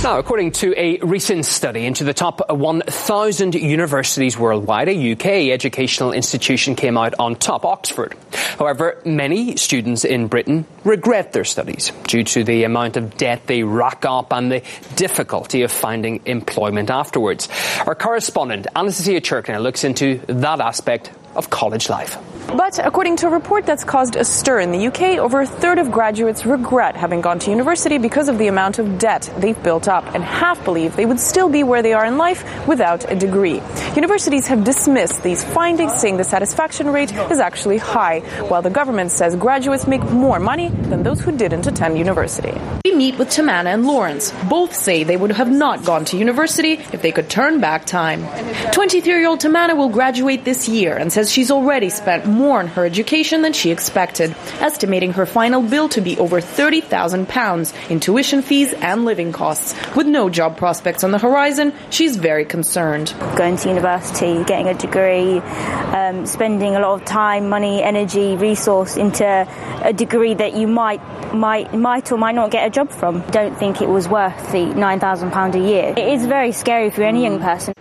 Now, according to a recent study into the top 1,000 universities worldwide, a UK educational institution came out on top, Oxford. However, many students in Britain regret their studies due to the amount of debt they rack up and the difficulty of finding employment afterwards. Our correspondent, Anastasia Churkina, looks into that aspect of college life. But according to a report that's caused a stir in the UK, over a third of graduates regret having gone to university because of the amount of debt they've built up, and half believe they would still be where they are in life without a degree. Universities have dismissed these findings, saying the satisfaction rate is actually high, while the government says graduates make more money than those who didn't attend university. We meet with Tamana and Lawrence. Both say they would have not gone to university if they could turn back time. 23-year-old Tamana will graduate this year and says she's already spent more on her education than she expected, estimating her final bill to be over £30,000 in tuition fees and living costs. With no job prospects on the horizon, she's very concerned. Going to university, getting a degree, spending a lot of time, money, energy, resource into a degree that you might or might not get a job from. Don't think it was worth the £9,000 a year. It is very scary for any young person.